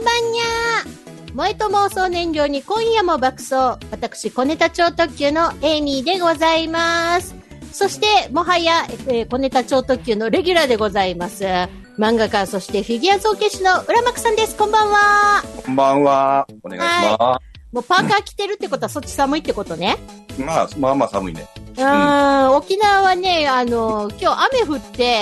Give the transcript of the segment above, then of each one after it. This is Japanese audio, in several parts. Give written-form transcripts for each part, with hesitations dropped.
ばんにゃー。萌えと妄想燃料に今夜も爆走。私、小ネタ超特急のエイミーでございます。そして、もはや、小ネタ超特急のレギュラーでございます。漫画家、そしてフィギュア造形師の浦幕さんです。こんばんは。 こんばんは。お願いします。 もうパーカー着てるってことはそっち寒いってことね。 まあまあ寒いね。 沖縄はね、今日雨降って、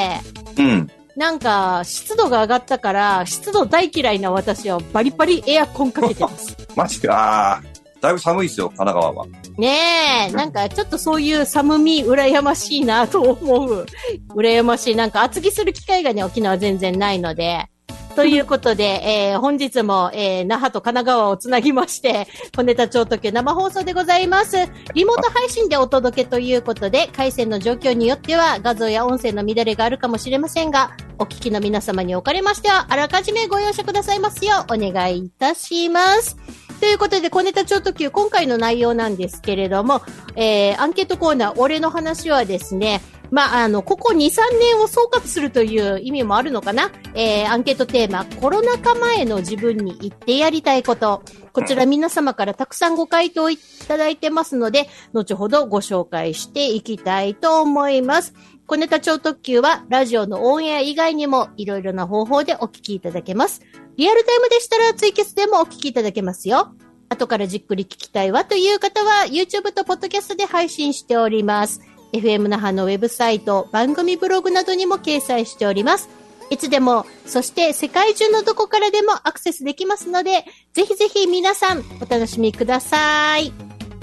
なんか、湿度が上がったから、湿度大嫌いな私はバリバリエアコンかけてます。 マジか。だいぶ寒いですよ、神奈川は。 ねえ、なんかちょっとそういう寒み羨ましいなと思う。羨ましい。なんか厚着する機会がね、沖縄全然ないので。ということで、本日も、那覇と神奈川をつなぎまして、小ネタ超特急生放送でございます。リモート配信でお届けということで、回線の状況によっては画像や音声の乱れがあるかもしれませんが、お聞きの皆様におかれましては、あらかじめご容赦くださいますようお願いいたします。ということで、小ネタ超特急、今回の内容なんですけれども、アンケートコーナー、俺の話はですね、ここ2、3年を総括するという意味もあるのかな。アンケートテーマ、コロナ禍前の自分に言ってやりたいこと。こちら皆様からたくさんご回答いただいてますので、後ほどご紹介していきたいと思います。小ネタ超特急は、ラジオのオンエア以外にも、いろいろな方法でお聞きいただけます。リアルタイムでしたら、ツイキャスでもお聞きいただけますよ。後からじっくり聞きたいわという方は、YouTube とポッドキャストで配信しております。FM 那覇のウェブサイト、番組ブログなどにも掲載しております。いつでも、そして世界中のどこからでもアクセスできますので、ぜひぜひ皆さんお楽しみください。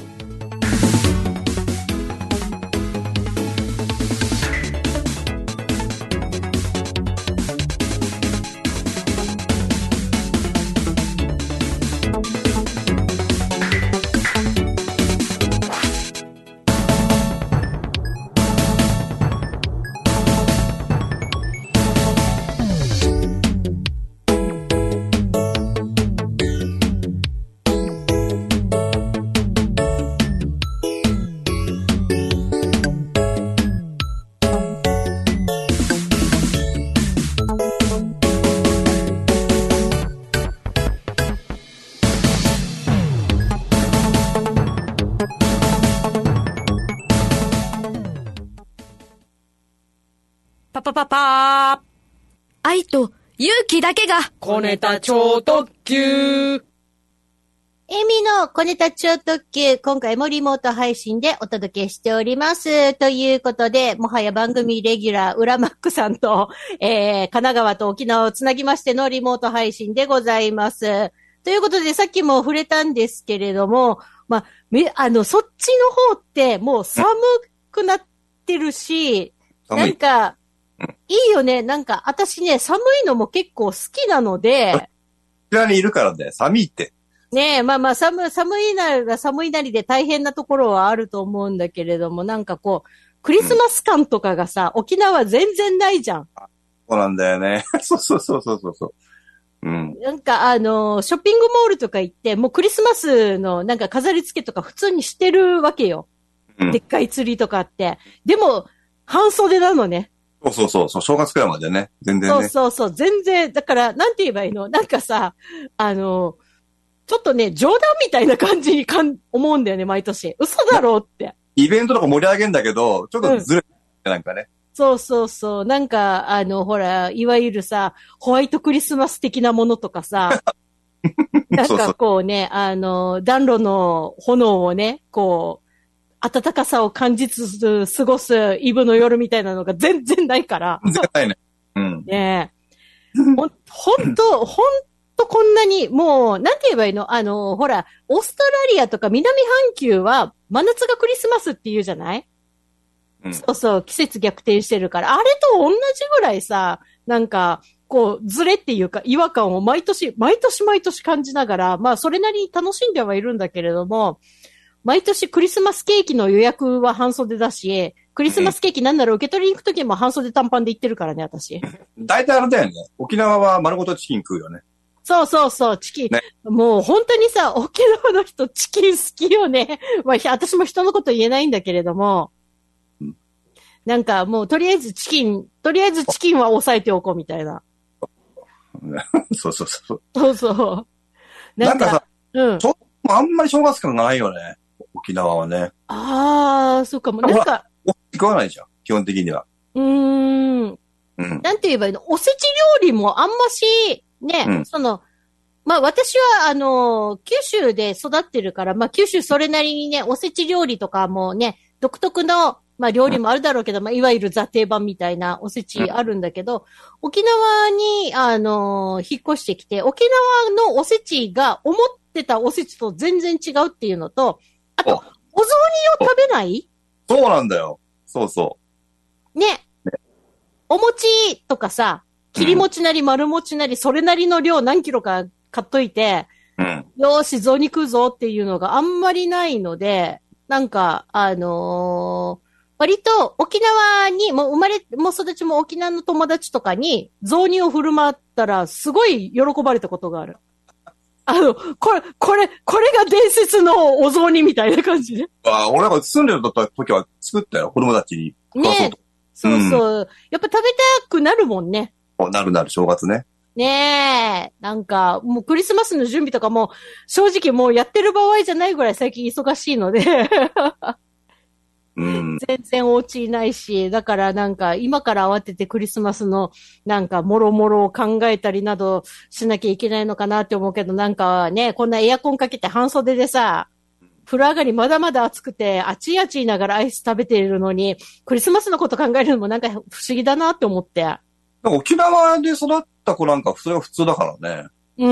パパー。愛と勇気だけが小ネタ超特急。 エミの小ネタ超特急、今回もリモート配信でお届けしております。ということで、もはや番組レギュラー、浦マックさんと、神奈川と沖縄をつなぎましてのリモート配信でございます。ということで、さっきも触れたんですけれども、そっちの方ってもう寒くなってるし、なんか、いいよね。なんか、私ね、寒いのも結構好きなので。 こちらにいるからね、寒いって。 ねえ、寒いなりが寒いなりで大変なところはあると思うんだけれども、なんかこう、クリスマス感とかがさ、沖縄全然ないじゃん。 そうなんだよね。そう。 なんかショッピングモールとか行って、もうクリスマスのなんか飾り付けとか普通にしてるわけよ。でっかいツリーとかあって。でも、半袖なのね。 そう、正月くらいまでね。全然ね。 そう、全然、だから、なんて言えばいいの？なんかさ、ちょっとね、冗談みたいな感じに思うんだよね、毎年。嘘だろうって。 イベントとか盛り上げんだけど、ちょっとずれて、なんかね。 そう。なんか、ほら、いわゆるさ、ホワイトクリスマス的なものとかさ、なんかこうね、暖炉の炎をね、こう、暖かさを感じつつ過ごすイブの夜みたいなのが全然ないから。 全然ないね。 ねえ。ほんとこんなに、もう、なんて言えばいいの？ほら、オーストラリアとか南半球は真夏がクリスマスって言うじゃない？そう、季節逆転してるから、あれと同じぐらいさ、なんか、こう、ズレっていうか違和感を毎年感じながら、それなりに楽しんではいるんだけれども、毎年クリスマスケーキの予約は半袖だし、クリスマスケーキなんなら受け取りに行くときも半袖短パンで行ってるからね、私。 大体あれだよね。沖縄は丸ごとチキン食うよね。 そう、チキン。ね、もう本当にさ、沖縄の人チキン好きよね。私も人のこと言えないんだけれども、なんかもうとりあえずチキンは抑えておこうみたいな。 そうそうそう。 そうそう。 なんかさ、 うん。 あんまり正月感がないよね。沖縄はね。 ああ、そうかも。なんか。 食わないじゃん。基本的には。 うん。なんて言えばいいの？おせち料理もあんまし、ね、まあ私は九州で育ってるから、まあ九州それなりにね、おせち料理とかもね、独特の、まあ料理もあるだろうけど、まあいわゆるザ定番みたいなおせちあるんだけど、沖縄に、引っ越してきて、沖縄のおせちが思ってたおせちと全然違うっていうのと、あと、お雑煮を食べない？ そうなんだよ。そうそう。 ね。お餅とかさ、切り餅なり丸餅なり、それなりの量何キロか買っといて、よーし、雑煮食うぞっていうのがあんまりないので、なんか、割と沖縄に、もう生まれも育ちも沖縄の友達とかに雑煮を振る舞ったら、すごい喜ばれたことがある。これが伝説のお雑煮みたいな感じで。 俺が住んでる時は作ったよ、子供たちに。 ねえ。そうそう。やっぱ食べたくなるもんね。 なる、正月ね。 ねえ。なんか、もうクリスマスの準備とかも、正直もうやってる場合じゃないぐらい最近忙しいので。全然お家いないし、だからなんか今から慌ててクリスマスのなんかもろもろを考えたりなどしなきゃいけないのかなって思うけど、なんかね、こんなエアコンかけて半袖でさ、風呂上がりまだまだ暑くて、あちあち言いながらアイス食べているのに、クリスマスのこと考えるのもなんか不思議だなって思って。 沖縄で育った子なんかそれが普通だからね。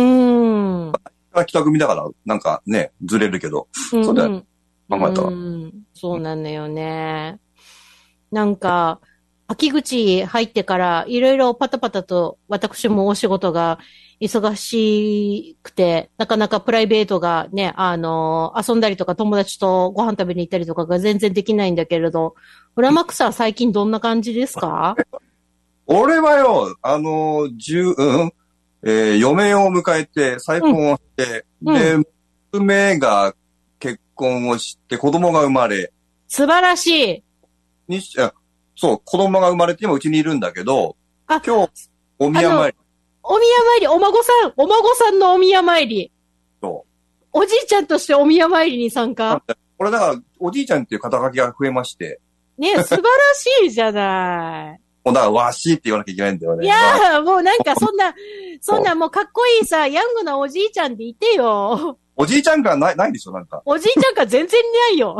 北組だから、なんかね、ずれるけど。そうだよ。 そうなんだよね。なんか、秋口入ってからいろいろパタパタと私もお仕事が忙しくて、なかなかプライベートがね、遊んだりとか友達とご飯食べに行ったりとかが全然できないんだけれど、フラマックスは最近どんな感じですか？ 俺はよ、嫁を迎えて再婚をして、で、娘が結婚をして子供が生まれ。 素晴らしい。 そう、子供が生まれて今うちにいるんだけど、今日、お宮参り。 お宮参り、お孫さんのお宮参り。 そう。 おじいちゃんとしてお宮参りに参加。 これだから、おじいちゃんっていう肩書きが増えまして。 ね素晴らしいじゃない。 もうだから、わしって言わなきゃいけないんだよね。 いやー、もうなんかそんなもうかっこいいさ、ヤングなおじいちゃんでいてよ。 おじいちゃん感ないでしょ、なんか。 おじいちゃん感全然ないよ。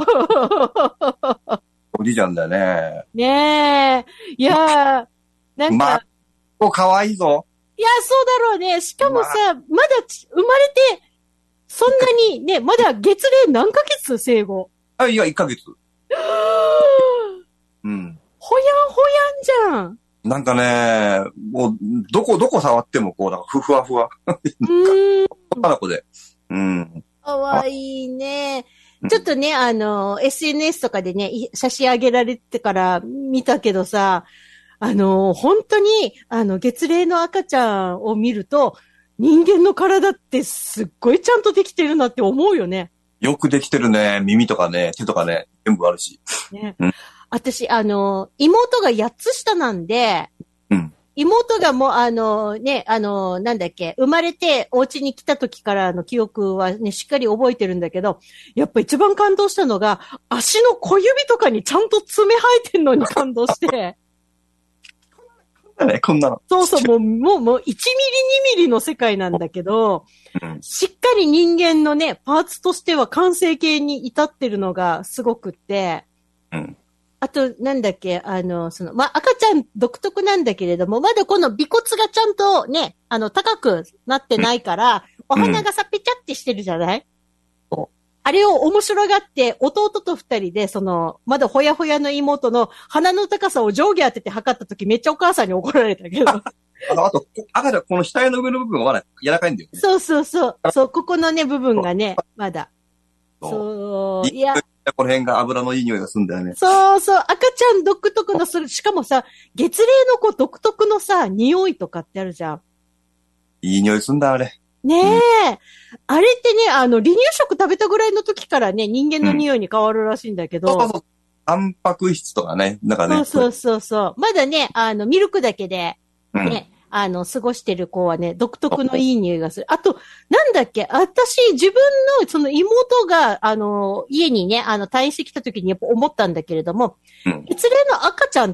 おじいちゃんだよね。 ねえ。いやー、なんか。 かわいいぞ。 いや、そうだろうね。しかもさ、まだ生まれて、そんなにね、まだ月齢何ヶ月生後。 いや、1ヶ月。 ほやんほやんじゃん。 なんかね、もう、どこ触ってもこう、なんかふわふわ。女の子で。 かわいいね。ちょっとね、SNS とかでね、写真上げられてから見たけどさ、本当に、月齢の赤ちゃんを見ると、人間の体ってすっごいちゃんとできてるなって思うよね。 よくできてるね。耳とかね、手とかね、全部あるし。 ね。私、妹が8つ下なんで、妹がもうなんだっけ、生まれてお家に来た時からの記憶はね、しっかり覚えてるんだけど、やっぱ一番感動したのが、足の小指とかにちゃんと爪生えてんのに感動して。 こんなの。 そうそう、もう1ミリ2ミリの世界なんだけど、しっかり人間のね、パーツとしては完成形に至ってるのがすごくって、あと、なんだっけ、赤ちゃん独特なんだけれども、まだこの尾骨がちゃんとね、高くなってないから、お鼻がさ、ぺちゃってしてるじゃない？あれを面白がって、弟と二人で、まだほやほやの妹の鼻の高さを上下当てて測ったとき、めっちゃお母さんに怒られたけど。 あと、赤ちゃん、この額の上の部分はまだ柔らかいんだよね。 そう、ここのね、部分がね、まだ。そう、いや。 この辺が油のいい匂いがするんだよね。 そう、赤ちゃん独特のしかもさ、月齢の子独特のさ、匂いとかってあるじゃん。 いい匂いすんだ、あれ。 ねえ。あれってね、離乳食食べたぐらいの時からね、人間の匂いに変わるらしいんだけど。 そう。タンパク質とかね、なんかね。 そう。まだね、ミルクだけで、ね、 過ごしてる子はね、独特のいい匂いがする。あと、なんだっけ、私、自分の、その妹が、家にね、退院してきた時にやっぱ思ったんだけれども、月齢の赤ちゃんって、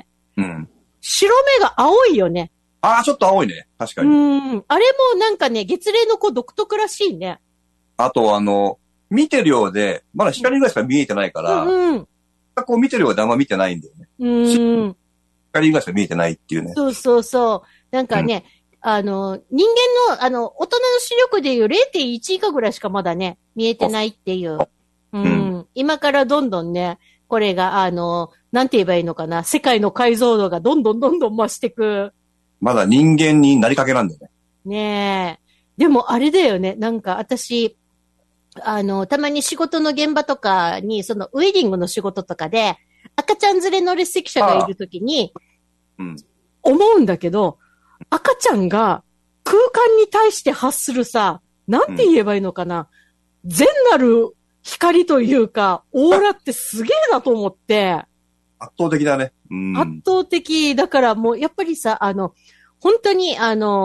白目が青いよね。 ああ、ちょっと青いね。確かに。 あれもなんかね、月齢の子独特らしいね。 あと見てるようで、まだ光ぐらいしか見えてないから、こう見てるようであんま見てないんだよね。光ぐらいしか見えてないっていうね。 そうそうそう。なんかね、人間の、大人の視力でいう 0.1 以下ぐらいしかまだね、見えてないっていう。今からどんどんね、これが、なんて言えばいいのかな、世界の解像度がどんどん増していく。 まだ人間になりかけなんだよね。 ねえ。でもあれだよね、なんか私、たまに仕事の現場とかに、そのウェディングの仕事とかで、赤ちゃん連れの列席者がいるときに、思うんだけど、赤ちゃんが空間に対して発するさ、なんて言えばいいのかな、善なる光というか、オーラってすげえなと思って。 圧倒的だね。 圧倒的。だからもう、やっぱりさ、本当に、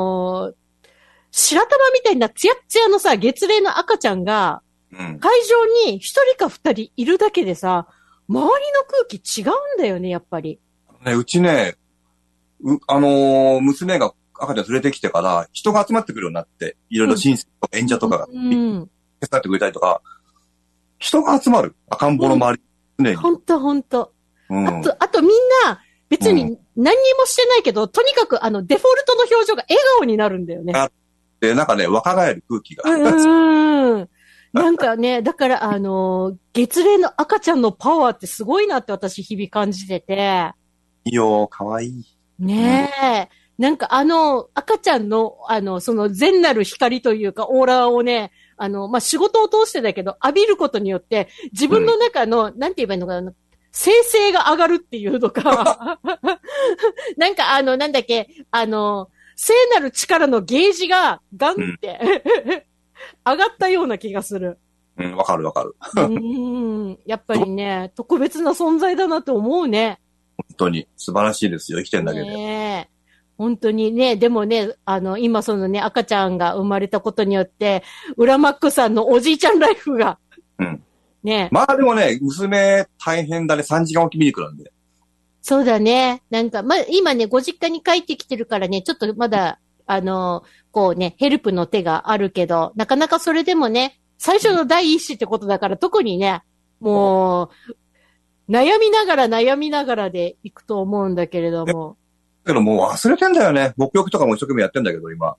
白玉みたいなツヤッツヤのさ、月齢の赤ちゃんが、会場に一人か二人いるだけでさ、周りの空気違うんだよね、やっぱり。 うちね、娘が赤ちゃん連れてきてから、人が集まってくるようになって、いろいろ親戚とか演者とかが、手伝ってくれたりとか、人が集まる。赤ん坊の周り、常に。 ほんと。あとみんな、別に何にもしてないけど、とにかくデフォルトの表情が笑顔になるんだよね。 で、なんかね、若返る空気が。 なんかね、だから、月齢の赤ちゃんのパワーってすごいなって私日々感じてて。 いいよ、かわいい。 ねえ。なんか赤ちゃんの、その善なる光というか、オーラをね、仕事を通してだけど、浴びることによって、自分の中の、なんて言えばいいのかな、生成が上がるっていうのか、なんかなんだっけ、聖なる力のゲージがガンって、上がったような気がする。 わかる。 やっぱりね、特別な存在だなと思うね。 本当に素晴らしいですよ、生きてんだけで。 ね、本当にね、でもね、今そのね、赤ちゃんが生まれたことによって、ウラマックさんのおじいちゃんライフが、ね。 まあでもね、娘大変だね、3時間おき見に来るんで。 そうだね。なんか、今ね、ご実家に帰ってきてるからね、ちょっとまだ、こうね、ヘルプの手があるけど、なかなかそれでもね、最初の第一子ってことだから、特にね、もう、悩みながらで行くと思うんだけれども。 けどもう忘れてんだよね。沐浴とかも一生懸命やってんだけど、今。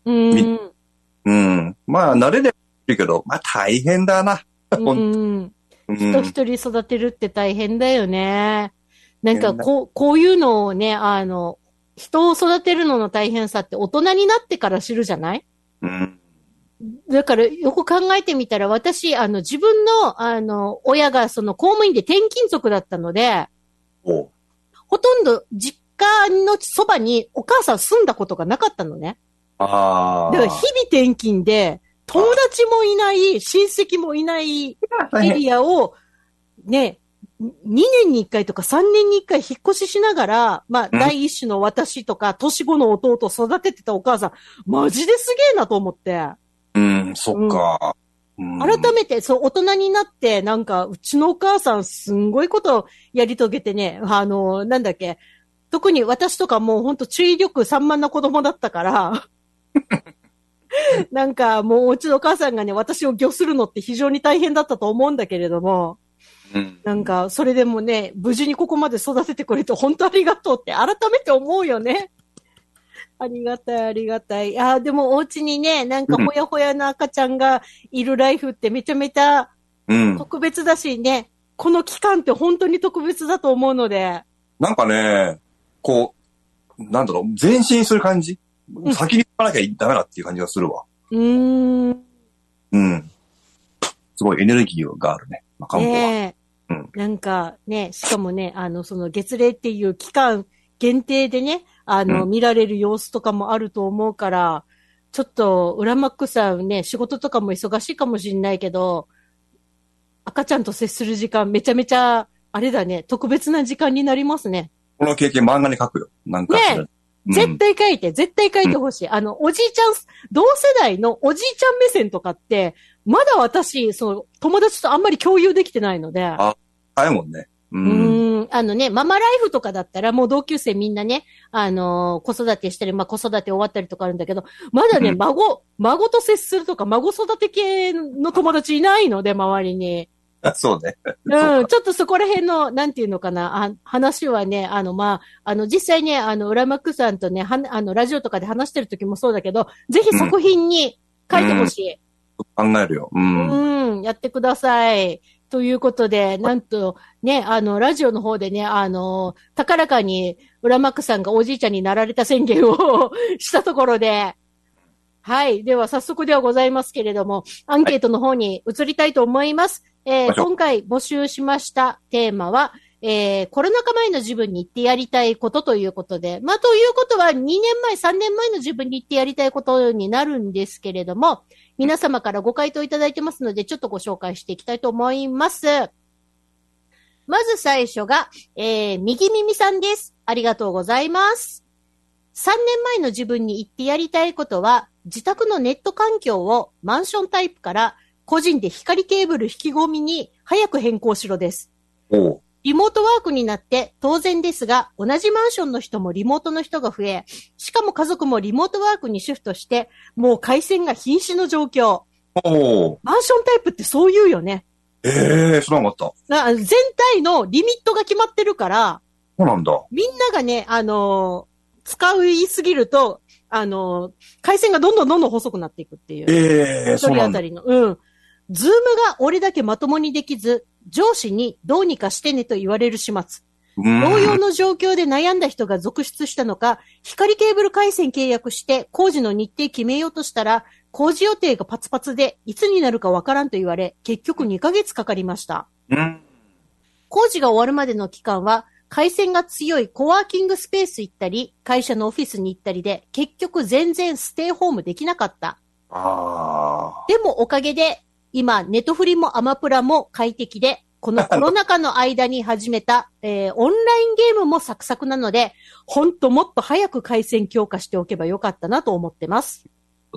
まあ、慣れでるけど、まあ大変だな。 人一人育てるって大変だよね。なんかこういうのをね、人を育てるのの大変さって大人になってから知るじゃない？だからよく考えてみたら私、自分の、親がその公務員で転勤族だったので、ほとんど実家のそばにお母さん住んだことがなかったのね。だから日々転勤で、友達もいない、親戚もいないエリアを、ね、2年に1回とか3年に1回引っ越ししながら、第一子の私とか、年子の弟を育ててたお母さん、マジですげえなと思って。 そっか。 改めて、大人になって、なんか、うちのお母さん、すんごいことをやり遂げてね、なんだっけ、特に私とかもうほんと注意力散漫な子供だったから、なんかもううちのお母さんがね、私を御するのって非常に大変だったと思うんだけれども、なんか、それでもね、無事にここまで育ててくれて本当ありがとうって改めて思うよね。ありがたい。でもお家にね、なんかほやほやの赤ちゃんがいるライフってめちゃめちゃ特別だしね、この期間って本当に特別だと思うので。なんかね、こう、なんだろう、前進する感じ、先に行かなきゃダメだっていう感じがするわ。すごいエネルギーがあるね、赤ん坊は。 なんかね、しかもね、その月齢っていう期間限定でね、見られる様子とかもあると思うから、ちょっと、ウラマックさんね、仕事とかも忙しいかもしれないけど、赤ちゃんと接する時間めちゃめちゃ、あれだね、特別な時間になりますね。 この経験漫画に書くよ。なんか。ね、 絶対書いてほしい。おじいちゃん、同世代のおじいちゃん目線とかって、まだ私、友達とあんまり共有できてないので。 早いもんね。 ママライフとかだったらもう同級生みんなね、子育てしたり、子育て終わったりとかあるんだけど、まだね、孫と接するとか、孫育て系の友達いないので、周りに。 そうね。 ちょっとそこら辺の、なんていうのかな、話はね、実際ね、浦幕さんとね、ラジオとかで話してる時もそうだけど、ぜひ作品に書いてほしい。 考えるよ。 やってください。ということで、なんと、ね、ラジオの方でね、高らかに、浦幕さんがおじいちゃんになられた宣言をしたところで、はい。では、早速ではございますけれども、アンケートの方に移りたいと思います。今回募集しましたテーマは、コロナ禍前の自分に言ってやりたいことということで、ということは2年前、3年前の自分に言ってやりたいことになるんですけれども、皆様からご回答いただいてますので、ちょっとご紹介していきたいと思います。まず最初が、右耳さんです。ありがとうございます。3年前の自分に言ってやりたいことは、自宅のネット環境をマンションタイプから個人で光ケーブル引き込みに早く変更しろです。リモートワークになって当然ですが、同じマンションの人もリモートの人が増え、しかも家族もリモートワークにシフトして、もう回線が瀕死の状況。マンションタイプってそう言うよね。 知らなかった。 全体のリミットが決まってるから、 そうなんだ。 みんながね、使いすぎると、回線がどんどん細くなっていくっていう。一人当たりの。ズームが俺だけまともにできず、上司にどうにかしてねと言われる始末。同様の状況で悩んだ人が続出したのか、光ケーブル回線契約して工事の日程決めようとしたら、工事予定がパツパツでいつになるかわからんと言われ、結局2ヶ月かかりました。工事が終わるまでの期間は、回線が強いコワーキングスペース行ったり、会社のオフィスに行ったりで、結局全然ステイホームできなかった。でもおかげで、今、ネトフリもアマプラも快適で、このコロナ禍の間に始めた、オンラインゲームもサクサクなので、ほんともっと早く回線強化しておけばよかったなと思ってます。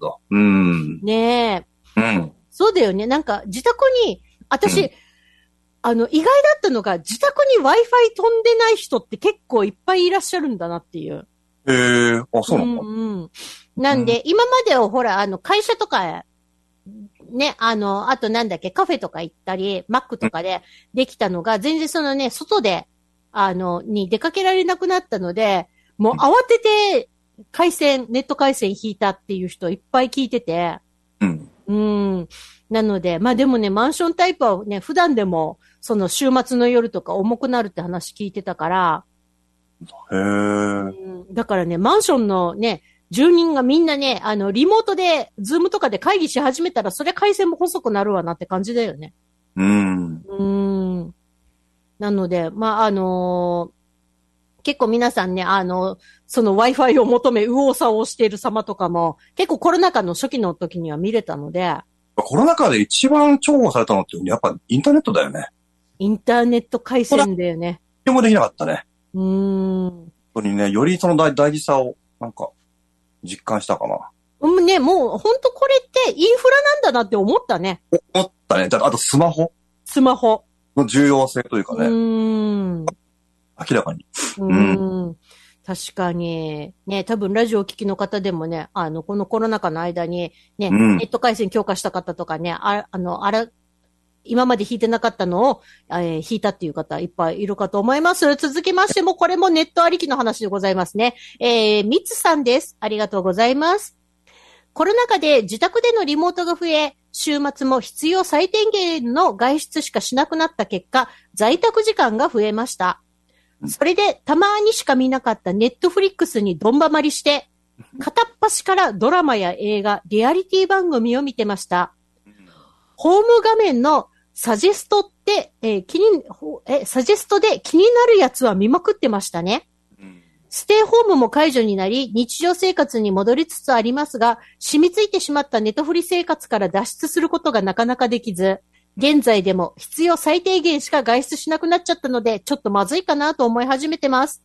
ねえ。そうだよね。なんか、自宅に、私、意外だったのが、自宅に Wi-Fi 飛んでない人って結構いっぱいいらっしゃるんだなっていう。 そうなの？ なんで、今まではほら、会社とか、ね、あとなんだっけ、カフェとか行ったり、マックとかでできたのが、全然外で、に出かけられなくなったので、もう慌てて、ネット回線引いたっていう人いっぱい聞いてて。なので、でもね、マンションタイプはね、普段でも、週末の夜とか重くなるって話聞いてたから。だからね、マンションのね、住人がみんなね、リモートで、ズームとかで会議し始めたら、それ回線も細くなるわなって感じだよね。なので、結構皆さんね、Wi-Fi を求め、右往左往している様とかも、結構コロナ禍の初期の時には見れたので。 コロナ禍で一番重宝されたのって、やっぱインターネットだよね。 インターネット回線だよね。 でもできなかったね。 本当にね、より大事さを、実感したかな。 ね、もう、ほんとこれってインフラなんだなって思ったね。 思ったね。あとスマホの重要性というかね。明らかに。 確かに。ね、多分ラジオを聞きの方でもね、このコロナ禍の間に、ね、ネット回線強化した方とかね、今まで引いてなかったのを、引いたっていう方いっぱいいるかと思います。続きましても、これもネットありきの話でございますね。みつさんです。ありがとうございます。コロナ禍で自宅でのリモートが増え、週末も必要最低限の外出しかしなくなった結果、在宅時間が増えました。それで、たまにしか見なかったネットフリックスにどんばまりして、片っ端からドラマや映画、リアリティ番組を見てました。ホーム画面のサジェストで気になるやつは見まくってましたね。ステイホームも解除になり、日常生活に戻りつつありますが、染みついてしまったネトフリ生活から脱出することがなかなかできず、現在でも必要最低限しか外出しなくなっちゃったので、ちょっとまずいかなと思い始めてます。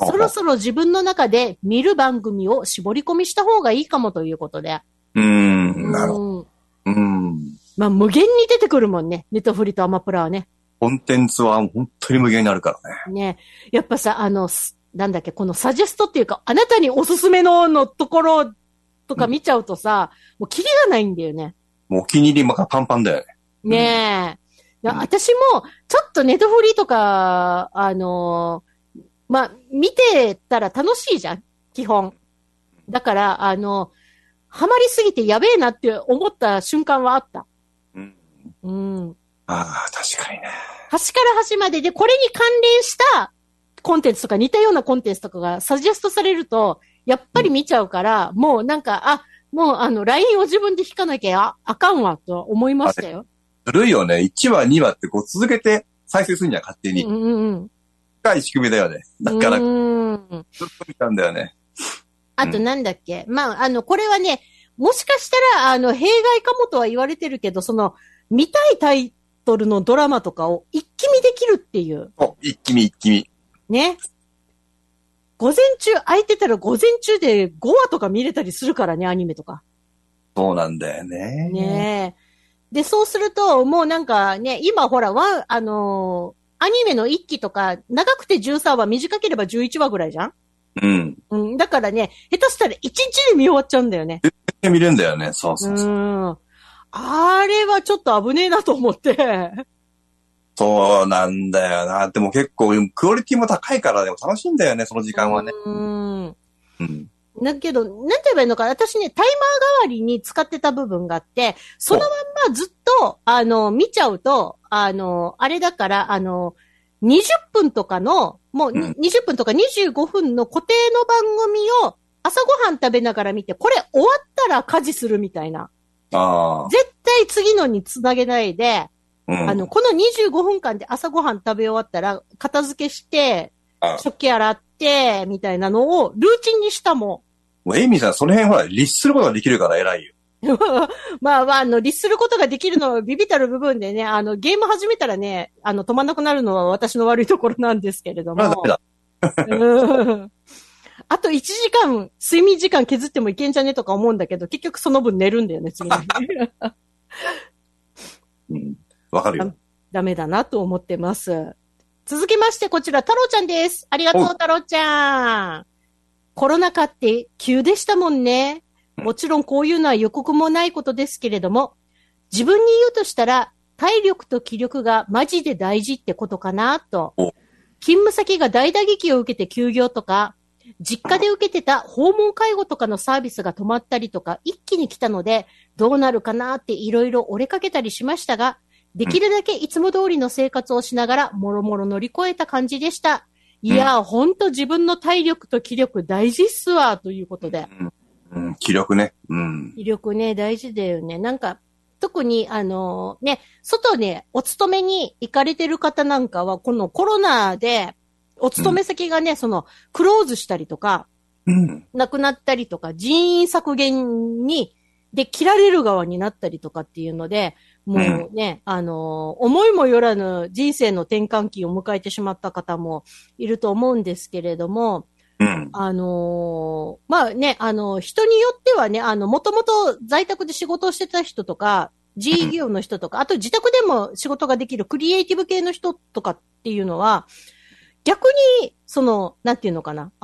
そろそろ自分の中で見る番組を絞り込みした方がいいかもということで。 なるほど。 まあ、無限に出てくるもんね。ネットフリとアマプラはね。 コンテンツは本当に無限になるからね。 ね。やっぱさ、なんだっけ、このサジェストっていうか、あなたにおすすめのところとか見ちゃうとさ、もうキリがないんだよね。 もうお気に入りがパンパンだよね。 ねえ。私も、ちょっとネットフリとか、まあ、見てたら楽しいじゃん。基本。だから、ハマりすぎてやべえなって思った瞬間はあった。 ああ、確かにね。 端から端までで、これに関連したコンテンツとか似たようなコンテンツとかがサジェストされると、やっぱり見ちゃうから、もうなんか、もうLINE を自分で引かなきゃあかんわと思いましたよ。 ずるいよね。1話、2話ってこう続けて再生するんじゃん、勝手に。深い仕組みだよね。だから、ずっと見たんだよね。 あとなんだっけ、まあ、これはね、もしかしたら、弊害かもとは言われてるけど、見たいタイトルのドラマとかを一気見できるっていう。 一気見。 ね。午前中、空いてたら午前中で5話とか見れたりするからね、アニメとか。 そうなんだよね。 ねえ。で、そうすると、もうなんかね、今ほら、アニメの1期とか、長くて13話、短ければ11話ぐらいじゃん？だからね、下手したら1日で見終わっちゃうんだよね。 絶対見れるんだよね。そう。 あれはちょっと危ねえなと思って。 そうなんだよな。でも結構、クオリティも高いからでも楽しいんだよね、その時間はね。 だけど、なんて言えばいいのかな、私ね、タイマー代わりに使ってた部分があって、そのまんまずっと、見ちゃうと、あれだから、20分とかの、もう20分とか25分の固定の番組を朝ごはん食べながら見て、これ終わったら家事するみたいな。絶対次のにつなげないで、この25分間で朝ごはん食べ終わったら、片付けして、食器洗って、みたいなのをルーチンにしたもん。 もうエイミーさん、その辺ほら、律することができるから偉いよ。 まあ、律することができるのはビビたる部分でね、ゲーム始めたらね、止まんなくなるのは私の悪いところなんですけれども。あと1時間、睡眠時間削ってもいけんじゃねとか思うんだけど、結局その分寝るんだよね、次の日。 わかるよ。 ダメだなと思ってます。続きまして、こちら、太郎ちゃんです。ありがとう、太郎ちゃん。コロナ禍って急でしたもんね。もちろんこういうのは予告もないことですけれども、自分に言うとしたら、体力と気力がマジで大事ってことかなと。勤務先が大打撃を受けて休業とか、実家で受けてた訪問介護とかのサービスが止まったりとか、一気に来たので、どうなるかなっていろいろ折れかけたりしましたが、できるだけいつも通りの生活をしながら、もろもろ乗り越えた感じでした。いや、ほんと自分の体力と気力大事っすわ、ということで。 気力ね。 気力ね、大事だよね。なんか、特に、ね、外ね、お勤めに行かれてる方なんかは、このコロナで、お勤め先がね、クローズしたりとか、なくなったりとか、人員削減で、切られる側になったりとかっていうので、もうね、思いもよらぬ人生の転換期を迎えてしまった方もいると思うんですけれども、まあね、人によってはね、もともと在宅で仕事をしてた人とか、自営業の人とか、あと自宅でも仕事ができるクリエイティブ系の人とかっていうのは、逆に、なんていうのかな、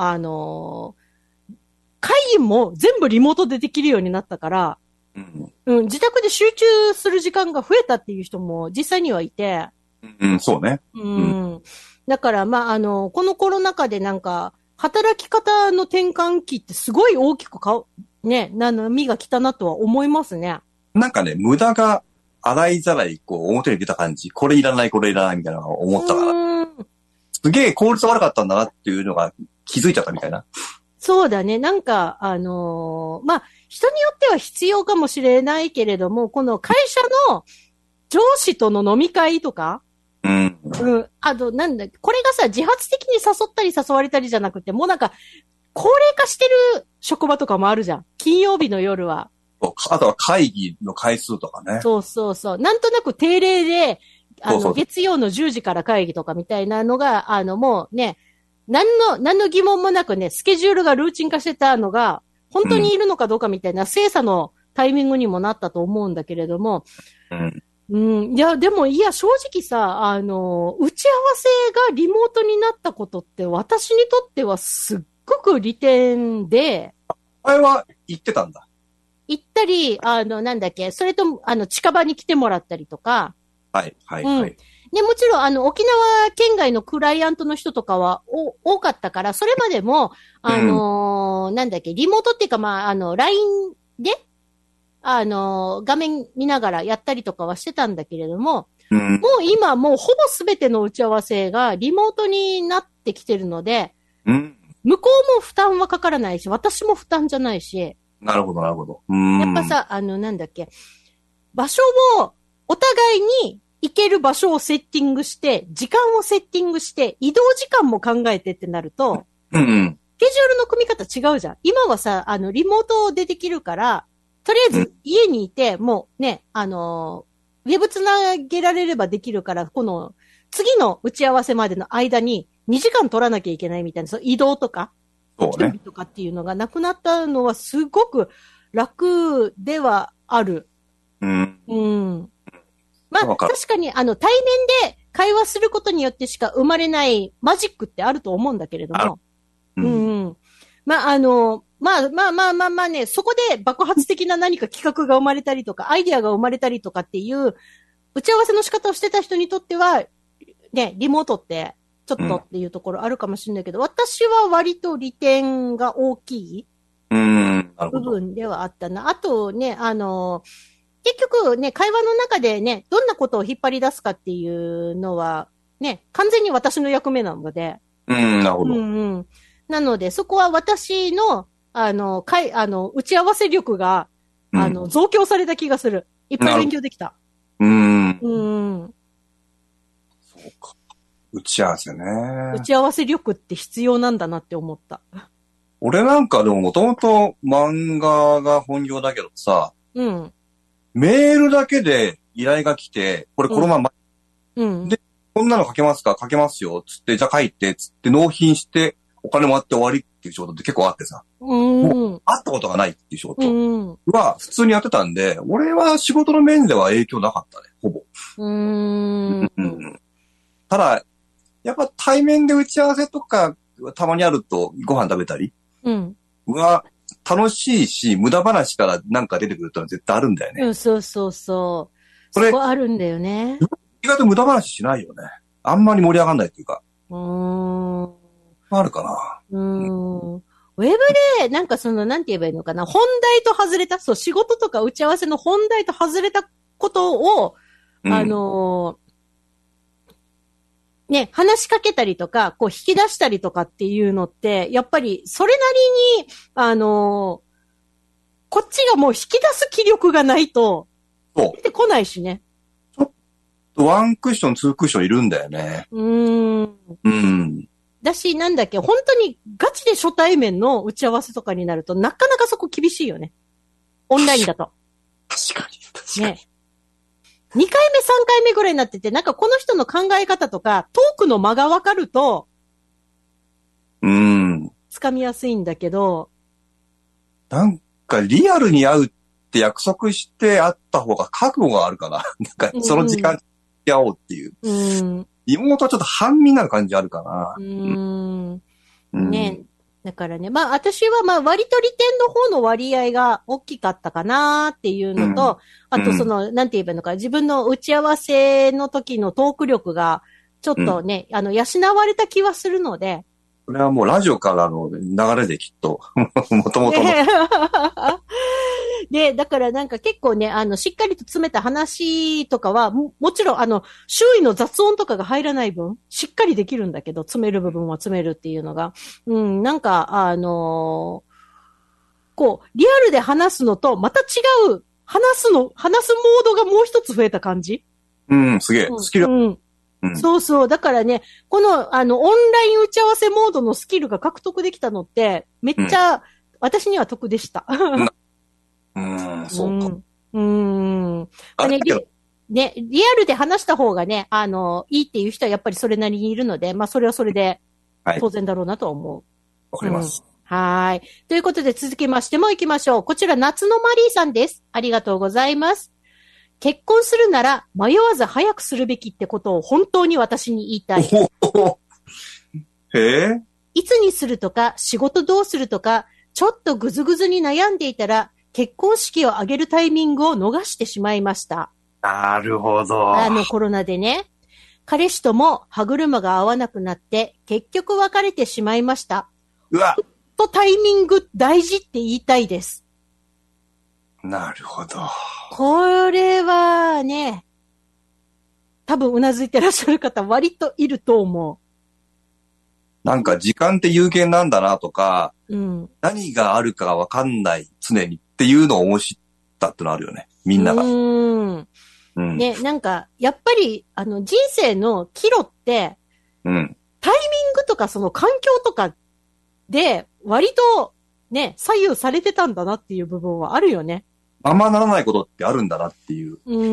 会議も全部リモートでできるようになったから、自宅で集中する時間が増えたっていう人も実際にはいて。 そうね。 だから、まあ、このコロナ禍でなんか、働き方の転換期ってすごい大きくね、波が来たなとは思いますね。 なんかね、無駄が洗いざらい、表に出た感じ。これいらない、これいらないみたいなのを思ったから。すげえ効率悪かったんだなっていうのが気づいちゃったみたいな。 そうだね。なんか、まあ、人によっては必要かもしれないけれども、この会社の上司との飲み会とか、あと、なんだ、これがさ、自発的に誘ったり誘われたりじゃなくて、もうなんか、高齢化してる職場とかもあるじゃん。金曜日の夜は。 あとは会議の回数とかね。 そう。なんとなく定例で、月曜の10時から会議とかみたいなのが、もうね、 何の疑問もなくね、スケジュールがルーチン化してたのが、本当にいるのかどうかみたいな精査のタイミングにもなったと思うんだけれども、いや、でも、正直さ、打ち合わせがリモートになったことって、私にとってはすっごく利点で、 あれは行ってたんだ。 行ったり、なんだっけ、それと、近場に来てもらったりとか、 はい。ね、 もちろん、沖縄県外のクライアントの人とかは、多かったから、それまでも、なんだっけ、リモートっていうか、LINE で、画面見ながらやったりとかはしてたんだけれども、もう今もうほぼすべての打ち合わせがリモートになってきてるので、向こうも負担はかからないし、私も負担じゃないし。 なるほど。 やっぱさ、なんだっけ、場所を、お互いに行ける場所をセッティングして、時間をセッティングして、移動時間も考えてってなると、スケジュールの組み方違うじゃん。今はさ、リモートでできるから、とりあえず家にいて、もうね、ウェブつなげられればできるから、この次の打ち合わせまでの間に2時間取らなきゃいけないみたいな、その移動とか、準備とかっていうのがなくなったのはすごく楽ではある。まあ、確かに対面で会話することによってしか生まれないマジックってあると思うんだけれども。まあ、まあね、そこで爆発的な何か企画が生まれたりとか、アイデアが生まれたりとかっていう、打ち合わせの仕方をしてた人にとっては、ね、リモートって、ちょっとっていうところあるかもしれないけど、私は割と利点が大きい部分ではあったな。あとね、結局ね、会話の中でね、どんなことを引っ張り出すかっていうのは、ね、完全に私の役目なので。 なるほど。 なので、そこは私の、打ち合わせ力が、増強された気がする。いっぱい勉強できた。 そうか。打ち合わせね。 打ち合わせ力って必要なんだなって思った。 俺なんかでももともと漫画が本業だけどさ、メールだけで依頼が来て、このまま、で、こんなの書けますか？書けますよ。つって、じゃあ書いて、つって納品して、お金もらって終わりっていう仕事って結構あってさ。もう、会ったことがないっていう仕事は普通にやってたんで、俺は仕事の面では影響なかったね、ほぼ。ただ、やっぱ対面で打ち合わせとかたまにあるとご飯食べたりは楽しいし、無駄話からなんか出てくるってのは絶対あるんだよね。 そう。それあるんだよね。 意外と無駄話しないよね。あんまり盛り上がんないっていうか。あるかな。 ウェブで、なんかなんて言えばいいのかな。本題と外れた、そう、仕事とか打ち合わせの本題と外れたことを、ね、話しかけたりとか、こう引き出したりとかっていうのって、やっぱり、それなりに、こっちがもう引き出す気力がないと、出てこないしね。 ちょっとワンクッション、ツークッションいるんだよね。 だし、なんだっけ、本当にガチで初対面の打ち合わせとかになると、なかなかそこ厳しいよね。オンラインだと。 確かに。 ね。2回目、3回目ぐらいになってて、なんかこの人の考え方とか、トークの間がわかると、つかみやすいんだけど。 なんかリアルに会うって約束して会った方が覚悟があるかな。なんかその時間付き合おうっていう。リモートはちょっと半身になる感じあるかな。 ね。だからね、まあ私はまあ割と利点の方の割合が大きかったかなっていうのと、あとなんて言えばいいのか、自分の打ち合わせの時のトーク力がちょっとね、養われた気はするので。 これはもうラジオからの流れできっと、もともとの。 で、だからなんか結構ね、しっかりと詰めた話とかは、もちろん周囲の雑音とかが入らない分、しっかりできるんだけど、詰める部分は詰めるっていうのが。なんか、こう、リアルで話すのと、また違う、話すモードがもう一つ増えた感じ？ すげえ。スキル。 そうそう。だからね、この、オンライン打ち合わせモードのスキルが獲得できたのって、めっちゃ、私には得でした。 そうか。 ね、リアルで話した方がね、いいっていう人はやっぱりそれなりにいるので、まあそれはそれで、 当然だろうなとは思う。 わかります。 はい。ということで続きましても行きましょう。こちら夏のマリーさんです。ありがとうございます。結婚するなら迷わず早くするべきってことを本当に私に言いたい。 へえ。 いつにするとか仕事どうするとかちょっとぐずぐずに悩んでいたら結婚式を挙げるタイミングを逃してしまいました。 なるほど。 コロナでね。彼氏とも歯車が合わなくなって結局別れてしまいました。 うわ。 とタイミング大事って言いたいです。 なるほど。 これはね、多分うなずいてらっしゃる方割といると思う。 なんか時間って有限なんだなとか、 うん、 何があるかわかんない常にっていうのを思い知ったってのあるよね。みんなが。ね、 なんか、やっぱり、人生の岐路って、タイミングとかその環境とかで、割と、ね、左右されてたんだなっていう部分はあるよね。 ままならないことってあるんだなっていう。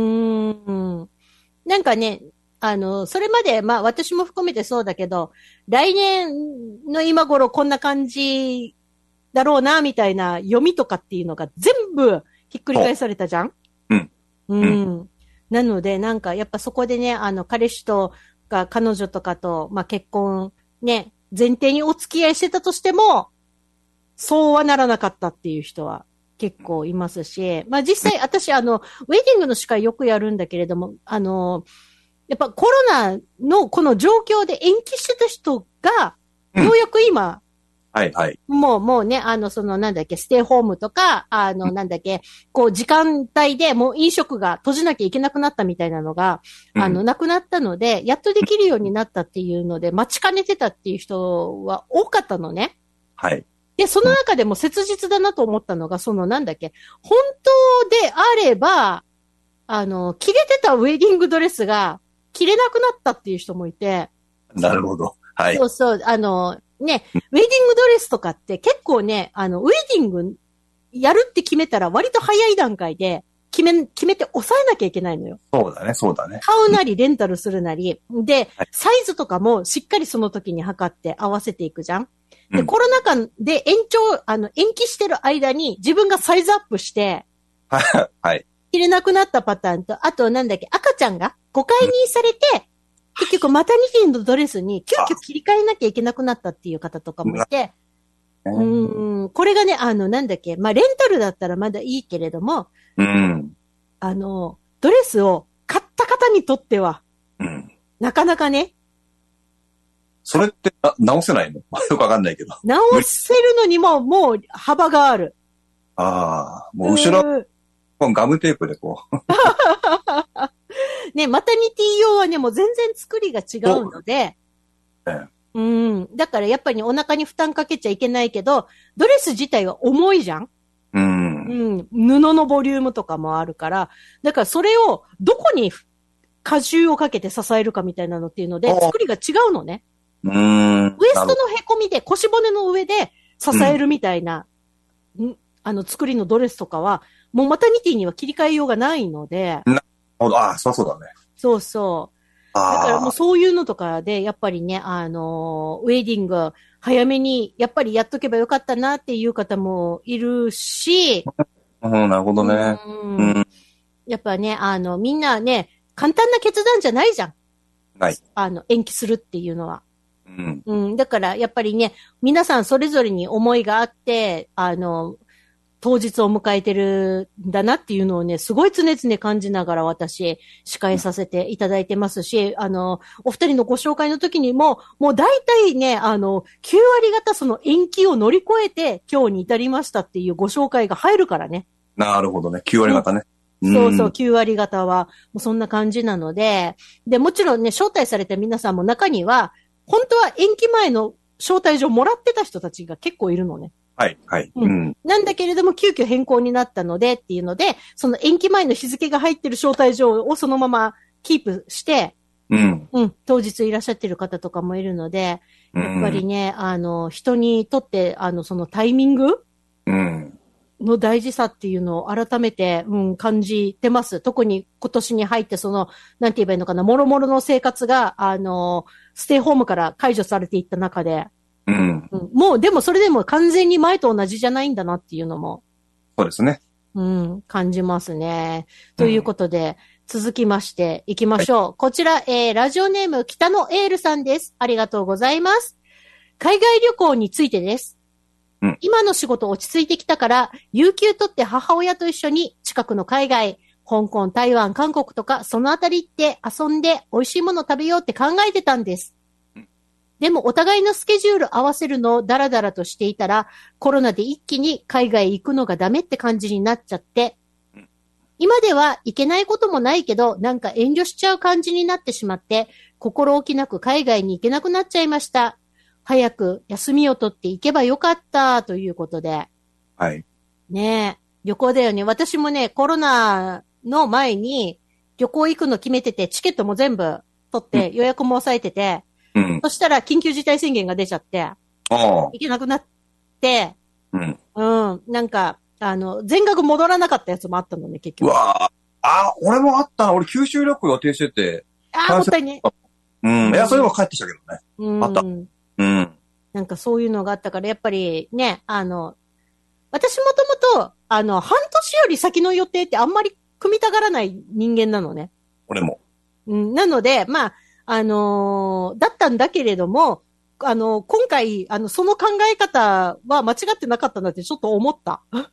なんかね、それまで、まあ私も含めてそうだけど、来年の今頃こんな感じだろうな、みたいな読みとかっていうのが全部ひっくり返されたじゃん？なので、なんかやっぱそこでね、彼氏とか彼女とかと、まあ結婚ね、前提にお付き合いしてたとしても、そうはならなかったっていう人は結構いますし、まあ実際私ウェディングの司会よくやるんだけれども、やっぱコロナのこの状況で延期してた人が、ようやく今、 はいはい。 もうね、なんだっけ、ステイホームとか、なんだっけ、こう、時間帯でもう飲食が閉じなきゃいけなくなったみたいなのが、なくなったので、やっとできるようになったっていうので、待ちかねてたっていう人は多かったのね。 はい。 で、その中でも切実だなと思ったのが、なんだっけ、本当であれば、着れてたウェディングドレスが着れなくなったっていう人もいて。 なるほど。はい。 そうそう、ね、ウェディングドレスとかって結構ね、ウェディングやるって決めたら割と早い段階で決めて抑えなきゃいけないのよ。 そうだね、そうだね。 買うなりレンタルするなり。で、サイズとかもしっかりその時に測って合わせていくじゃん。で、コロナ禍で延期してる間に自分がサイズアップして、 はい。 着れなくなったパターンと、あとなんだっけ、赤ちゃんが誤解にされて、結局マタニティのドレスに急遽切り替えなきゃいけなくなったっていう方とかもいて、これがね、なんだっけ、まあ、レンタルだったらまだいいけれども、ドレスを買った方にとっては、なかなかね。 それって、直せないの？よくわかんないけど。 直せるのにも、もう幅がある。 ああ、もう後ろ、ガムテープでこう。 ね、マタニティ用はね、もう全然作りが違うので、だからやっぱりお腹に負担かけちゃいけないけど、ドレス自体は重いじゃん？布のボリュームとかもあるから、だからそれをどこに荷重をかけて支えるかみたいなのっていうので、作りが違うのね。ウエストのへこみで腰骨の上で支えるみたいな、作りのドレスとかは、もうマタニティには切り替えようがないので。 そうだね。 そうそう。だからもうそういうのとかで、やっぱりね、ウェディング、早めに、やっぱりやっとけばよかったなっていう方もいるし。 なるほどね。 やっぱね、みんなね、簡単な決断じゃないじゃん。 はい。 延期するっていうのは。だから、やっぱりね、皆さんそれぞれに思いがあって、当日を迎えてるんだなっていうのをね、すごい常々感じながら私、司会させていただいてますし、お二人のご紹介の時にも、もう大体ね、9割方その延期を乗り越えて今日に至りましたっていうご紹介が入るからね。 なるほどね。9割方ね。 そうそう、9割方は、もうそんな感じなので、で、もちろんね、招待された皆さんも中には、本当は延期前の招待状もらってた人たちが結構いるのね。 はい、はい。 なんだけれども、急遽変更になったのでっていうので、その延期前の日付が入ってる招待状をそのままキープして、当日いらっしゃってる方とかもいるので、やっぱりね、人にとって、そのタイミングの大事さっていうのを改めて、感じてます。特に今年に入ってなんて言えばいいのかな、もろもろの生活が、ステイホームから解除されていった中で、 うん。 もう、でもそれでも完全に前と同じじゃないんだなっていうのも。 そうですね。 感じますね。ということで、続きまして行きましょう。はい、こちら、ラジオネーム北野エールさんです。ありがとうございます。海外旅行についてです。今の仕事落ち着いてきたから、有給取って母親と一緒に近くの海外、香港、台湾、韓国とか、そのあたり行って遊んで美味しいもの食べようって考えてたんです。でもお互いのスケジュール合わせるのをダラダラとしていたら、コロナで一気に海外行くのがダメって感じになっちゃって、今では行けないこともないけど、なんか遠慮しちゃう感じになってしまって、心置きなく海外に行けなくなっちゃいました。早く休みを取って行けばよかったということで。 はい。 ねえ、旅行だよね。私もね、コロナの前に旅行行くの決めてて、チケットも全部取って予約も抑えてて、そしたら緊急事態宣言が出ちゃって、行けなくなって、なんか、全額戻らなかったやつもあったのね、結局。 うわ俺もあったな。俺九州旅行予定してて。 もったいね。 いや、それも帰ってきたけどね。あった。 なんかそういうのがあったから、やっぱりね、私もともと、半年より先の予定ってあんまり組みたがらない人間なのね。 俺も。 なので、まあ、だったんだけれども、今回、その考え方は間違ってなかったなってちょっと思った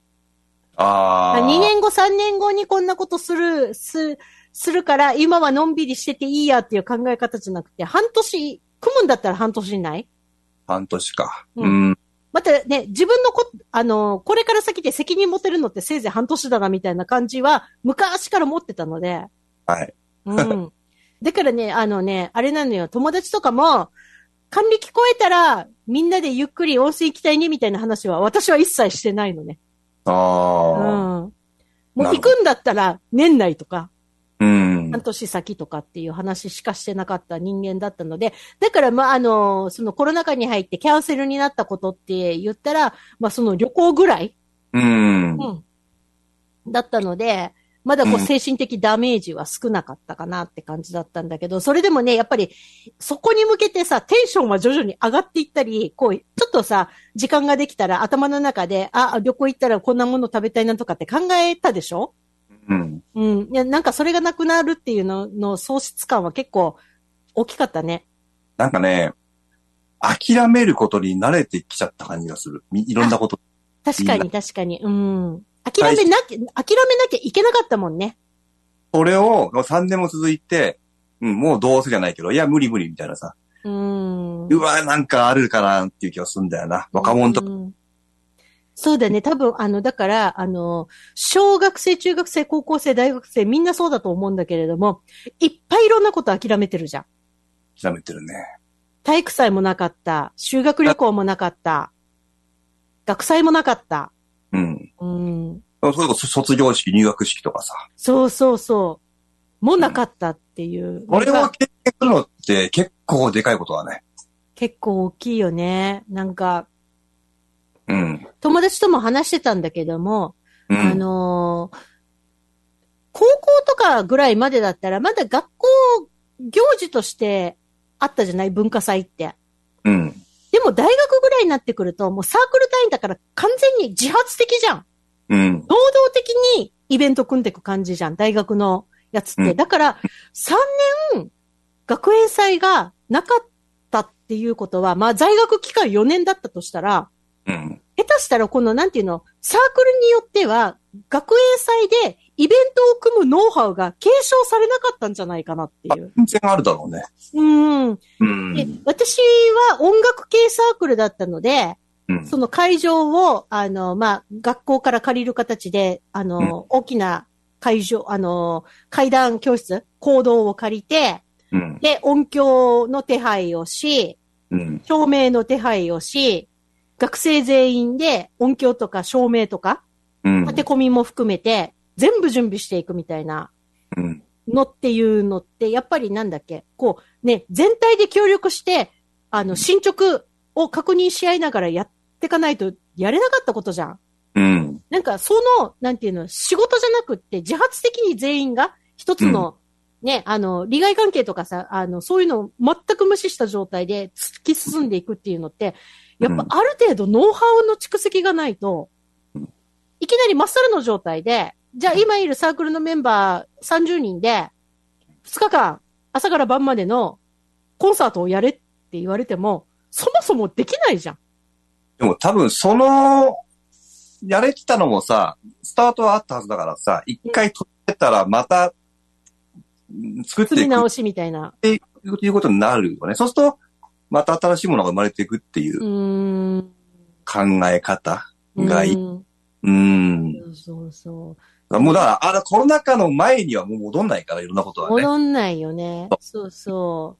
。2年後、3年後にこんなことするから、今はのんびりしてていいやっていう考え方じゃなくて、半年、組むんだったら半年ない半年か。 またね、自分のこれから先で責任持てるのってせいぜい半年だなみたいな感じは、昔から持ってたので。 はい。 だからね、あれなのよ、友達とかも、還暦超えたら、みんなでゆっくり温泉行きたいねみたいな話は、私は一切してないのね。もう行くんだったら、年内とか、半年先とかっていう話しかしてなかった人間だったので、だから、まあ、そのコロナ禍に入ってキャンセルになったことって言ったら、まあ、その旅行ぐらいだったので、まだこう精神的ダメージは少なかったかなって感じだったんだけど、それでもね、やっぱりそこに向けてさ、テンションは徐々に上がっていったり、こう、ちょっとさ、時間ができたら頭の中で、旅行行ったらこんなもの食べたいなとかって考えたでしょ？いや、なんかそれがなくなるっていうのの喪失感は結構大きかったね。 なんかね、諦めることに慣れてきちゃった感じがする。いろんなこと。 確かに。諦めなきゃいけなかったもんね。 それを3年も続いて、もうどうせじゃないけど、いや、無理みたいなさ。うわ、なんかあるかなっていう気がするんだよな。若者とか。 そうだね。多分、だから、小学生、中学生、高校生、大学生、みんなそうだと思うんだけれども、いっぱいいろんなこと諦めてるじゃん。 諦めてるね。 体育祭もなかった。修学旅行もなかった。学祭もなかった。それこそ卒業式、入学式とかさ。 そう。もなかったっていう。 これを経験するのって結構でかいことだね。 結構大きいよね。なんか、友達とも話してたんだけども、高校とかぐらいまでだったら、まだ学校行事としてあったじゃない？文化祭って。でも大学ぐらいになってくると、もうサークル単位だから完全に自発的じゃん。能動的にイベント組んでいく感じじゃん。大学のやつって。だから、3年、学園祭がなかったっていうことは、まあ在学期間4年だったとしたら、下手したらこの、なんていうの、サークルによっては、学園祭でイベントを組むノウハウが継承されなかったんじゃないかなっていう。 全然あるだろうね。 で、私は音楽系サークルだったので、その会場を、まあ、学校から借りる形で、大きな会場、階段教室、講堂を借りて、で、音響の手配をし、照明の手配をし、学生全員で音響とか照明とか、立て込みも含めて、全部準備していくみたいなのっていうのって、やっぱりなんだっけ、こうね、全体で協力して、進捗を確認し合いながらやっていかないとやれなかったことじゃん。なんかなんていうの、仕事じゃなくって自発的に全員が一つのね、利害関係とかさ、そういうのを全く無視した状態で突き進んでいくっていうのって、やっぱある程度ノウハウの蓄積がないと、いきなりまっさらの状態で、じゃあ今いるサークルのメンバー30人で、2日間朝から晩までのコンサートをやれって言われても、そもそもできないじゃん。 でも多分やれてたのもさ、スタートはあったはずだからさ、一回取ってたらまた作っていく。 積み直しみたいな。 っていうことになるよね。そうすると、また新しいものが生まれていくっていう考え方がいい。 そうそう。 もうだから、コロナ禍の前にはもう戻んないから、いろんなことはね。 戻んないよね。そうそう。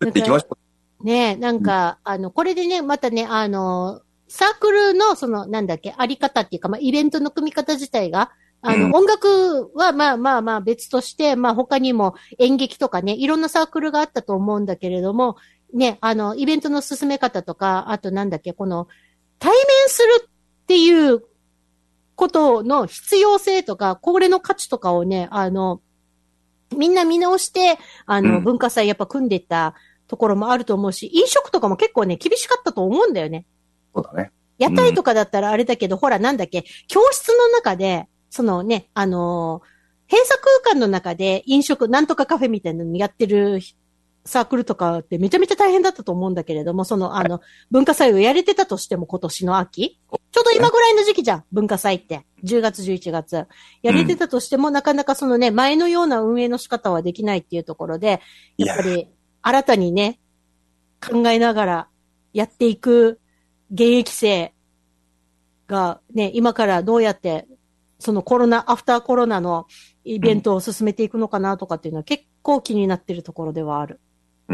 作っていきましょう。ね、なんか、これでね、またね、サークルの、あり方っていうか、まあ、イベントの組み方自体が、音楽は、まあ、別として、まあ、他にも演劇とかね、いろんなサークルがあったと思うんだけれども、ね、イベントの進め方とか、あとこの、対面するっていうことの必要性とか、これの価値とかをね、みんな見直して、文化祭やっぱ組んでいったところもあると思うし、飲食とかも結構ね、厳しかったと思うんだよね。 そうだね。 屋台とかだったらあれだけど、ほら教室の中で、閉鎖空間の中で飲食、なんとかカフェみたいなのやってるサークルとかってめちゃめちゃ大変だったと思うんだけれども、文化祭をやれてたとしても今年の秋、ちょうど今ぐらいの時期じゃん、文化祭って。10月、11月。やれてたとしても、なかなか前のような運営の仕方はできないっていうところで、やっぱり、新たにね、考えながらやっていく現役生がね、今からどうやって、アフターコロナのイベントを進めていくのかなとかっていうのは結構気になってるところではある。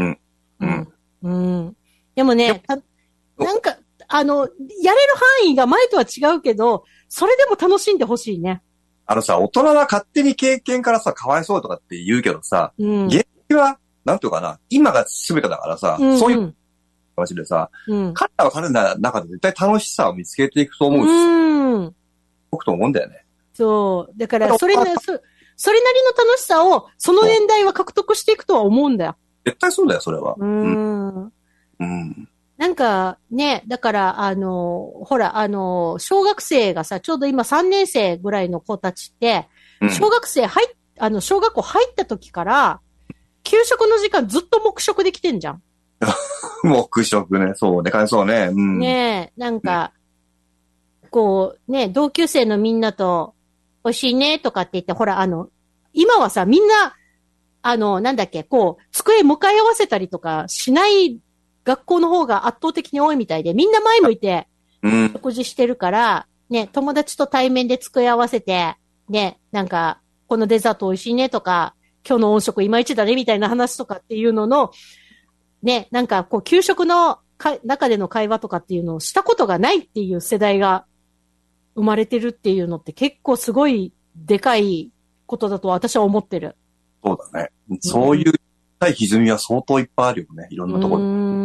でもね、やれる範囲が前とは違うけど、それでも楽しんでほしいね。 大人は勝手に経験からさ、かわいそうとかって言うけどさ、現役は、なんていうかな、今が全てだからさ、そういう話でさ、彼らは彼らの中で絶対楽しさを見つけていくと思うし、僕と思うんだよね。 そう。だから、それなりの楽しさを、その年代は獲得していくとは思うんだよ。 絶対そうだよ、それは。 なんか、ね、だから、ほら、小学生がさ、ちょうど今3年生ぐらいの子たちって、小学校入った時から、給食の時間ずっと黙食できてんじゃん。 黙食ね、そうね、そうね。 ねえ、同級生のみんなと、美味しいね、とかって言って、ほら、今はさ、みんな、机向かい合わせたりとかしない学校の方が圧倒的に多いみたいで、みんな前向いて、食事してるから、ね、友達と対面で机合わせて、ね、このデザート美味しいねとか、今日の音色いまいちだねみたいな話とかっていうのの、ね、給食の中での会話とかっていうのをしたことがないっていう世代が生まれてるっていうのって結構すごいでかいことだと私は思ってる。 そうだね。そういう歪みは相当いっぱいあるよね。いろんなところ。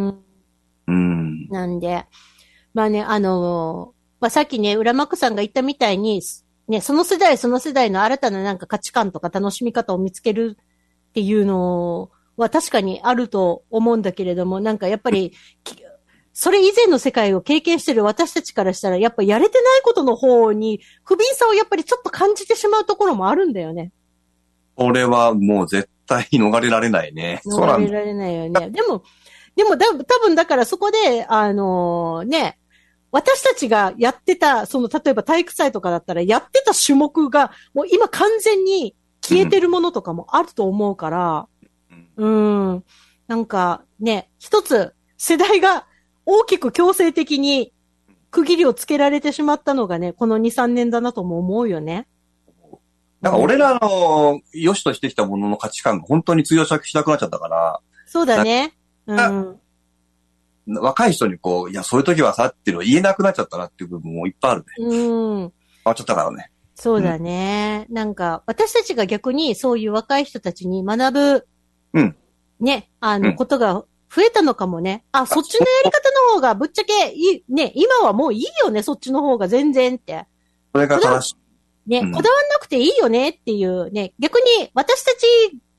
なんで、まあね、さっきね、浦幕さんが言ったみたいに、ね、その世代の新たな価値観とか楽しみ方を見つけるっていうのは確かにあると思うんだけれども、やっぱり、それ以前の世界を経験してる私たちからしたら、やっぱやれてないことの方に、不憫さをやっぱりちょっと感じてしまうところもあるんだよね。 これはもう絶対逃れられないね。 逃れられないよね。でも多分だからそこで、ね、私たちがやってた、例えば体育祭とかだったらやってた種目が、もう今完全に消えてるものとかもあると思うから、ね、一つ世代が大きく強制的に区切りをつけられてしまったのがね、この2、3年だなとも思うよね。 俺らの良しとしてきたものの価値観が本当に通用しなくなっちゃったから。 そうだね。 若い人にいや、そういう時はさっていうのを言えなくなっちゃったなっていう部分もいっぱいあるね。変わっちゃったからね。 そうだね。私たちが逆にそういう若い人たちに学ぶ、ね、ことが増えたのかもね。そっちのやり方の方がぶっちゃけいい、ね、今はもういいよね、そっちの方が全然って。 それが正しい。 ね、こだわんなくていいよねっていうね、逆に私たち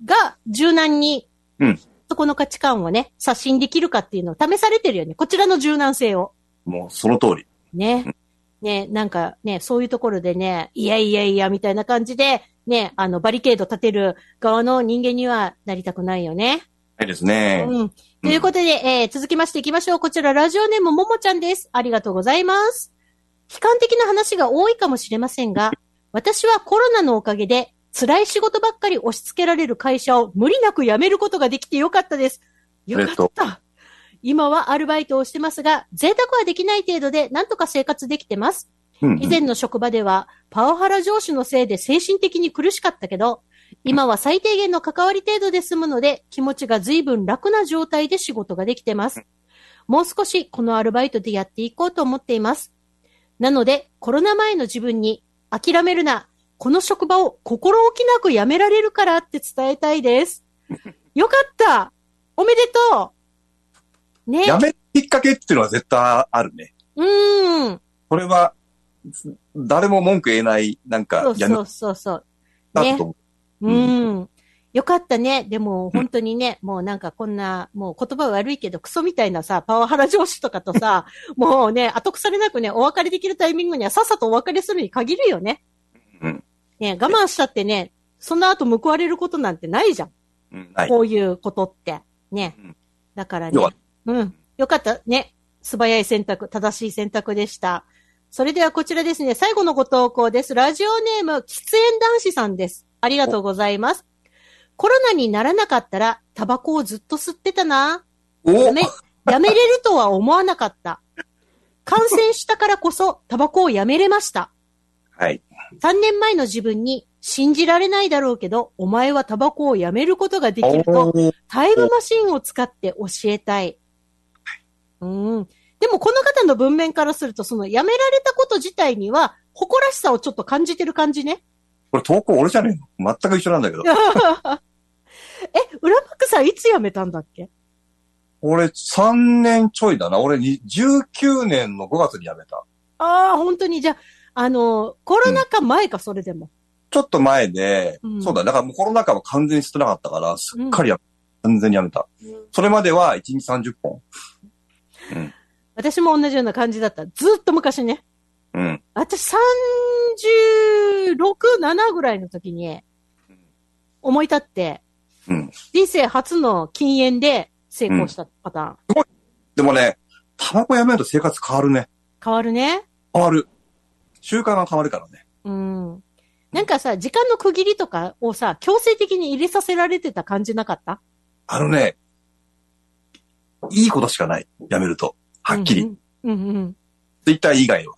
が柔軟に、 うん。 そこの価値観をね、刷新できるかっていうのを試されてるよね。こちらの柔軟性を。 もう、その通り。 ね。ね、なんかね、そういうところでね、いやいやいや、みたいな感じで、ね、バリケード立てる側の人間にはなりたくないよね。 はいですね。 うん。ということで、続きましていきましょう。こちら、ラジオネームももちゃんです。ありがとうございます。悲観的な話が多いかもしれませんが、私はコロナのおかげで、辛い仕事ばっかり押し付けられる会社を無理なく辞めることができてよかったです。よかった。今はアルバイトをしてますが、贅沢はできない程度でなんとか生活できてます。以前の職場ではパワハラ上司のせいで精神的に苦しかったけど、今は最低限の関わり程度で済むので気持ちが随分楽な状態で仕事ができてます。もう少しこのアルバイトでやっていこうと思っています。なのでコロナ前の自分に諦めるな、この職場を心置きなく辞められるからって伝えたいです。よかった。おめでとう。ね。 辞めるきっかけっていうのは絶対あるね。これは、誰も文句言えない、なんか、 そう。ね。よかったね。でも、本当にね、もうなんかこんな、もう言葉悪いけど、クソみたいなさ、パワハラ上司とかとさ、もうね、後腐れなくね、お別れできるタイミングにはさっさとお別れするに限るよね。ね、我慢したってね、その後報われることなんてないじゃん。こういうことって。ね。だからね。よかったね。素早い選択、正しい選択でした。それではこちらですね、最後のご投稿です。ラジオネーム、喫煙男子さんです。ありがとうございます。コロナにならなかったら、タバコをずっと吸ってたな。やめれるとは思わなかった。感染したからこそ、タバコをやめれました。 はい。 3年前の自分に、信じられないだろうけど、お前はタバコをやめることができると、タイムマシンを使って教えたい。でもこの方の文面からすると、そのやめられたこと自体には、誇らしさをちょっと感じてる感じね。 これ投稿俺じゃねえの？全く一緒なんだけど。 浦幕さんいつ辞めたんだっけ？ 俺3年ちょいだな。俺19年の5月に辞めた。 ああ、本当に。じゃあ、コロナ禍前か、それでも。 ちょっと前で、そうだ、だからもうコロナ禍は完全にしてなかったから、すっかり完全にやめた。それまでは1日30本。 私も同じような感じだった。ずっと昔ね。私36、7ぐらいの時に、思い立って、人生初の禁煙で成功したパターン。 すごい。でもね、タバコやめると生活変わるね。 変わるね。 変わる。習慣が変わるからね。 なんかさ、時間の区切りとかをさ、強制的に入れさせられてた感じなかった？ いいことしかない。やめると。はっきり。ツイッター以外は。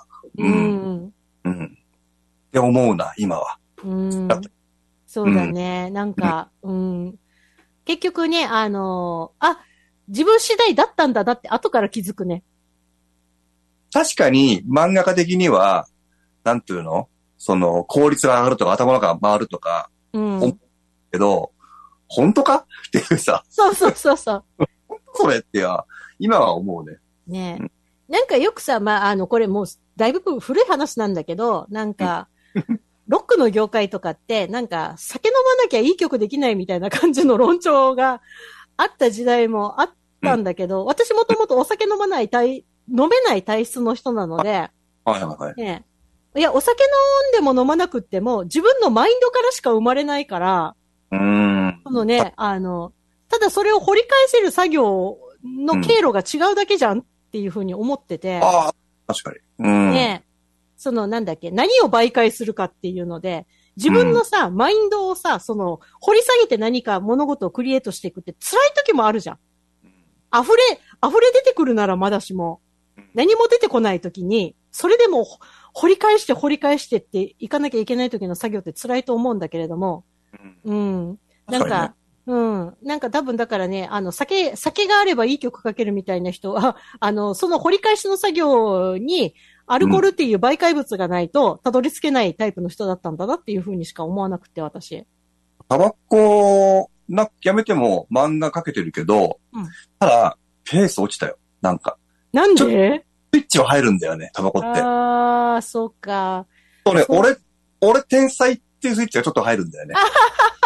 って思うな、今は。 そうだね。なんか、結局ね、自分次第だったんだなって後から気づくね。 確かに漫画家的には、なんていうの？その、効率が上がるとか、頭の中が回るとか、けど、本当かっていうさ。 そう。 本当それって今は思うね。 ねえ。なんかよくさ、これもう、だいぶ古い話なんだけど、なんか、ロックの業界とかって、なんか、酒飲まなきゃいい曲できないみたいな感じの論調があった時代もあったんだけど、私もともとお酒飲めない体質の人なので、ね、いや、お酒飲んでも飲まなくっても、自分のマインドからしか生まれないから、そのね、ただそれを掘り返せる作業の経路が違うだけじゃんっていうふうに思ってて。 確かに。 ね、そのなんだっけ、何を媒介するかっていうので、自分のさ、マインドをさ、その、掘り下げて何か物事をクリエイトしていくって辛い時もあるじゃん。溢れ出てくるならまだしも、何も出てこない時に、それでも掘り返してっていかなきゃいけない時の作業って辛いと思うんだけれども、なんか、なんか多分だからね、酒があればいい曲かけるみたいな人は、その掘り返しの作業に、アルコールっていう媒介物がないと、たどり着けないタイプの人だったんだなっていうふうにしか思わなくて、私。 タバコ、やめても漫画かけてるけど、ただ、ペース落ちたよ。なんか。 なんで？ スイッチは入るんだよね、タバコって。 そうか。 俺天才っていうスイッチがちょっと入るんだよね。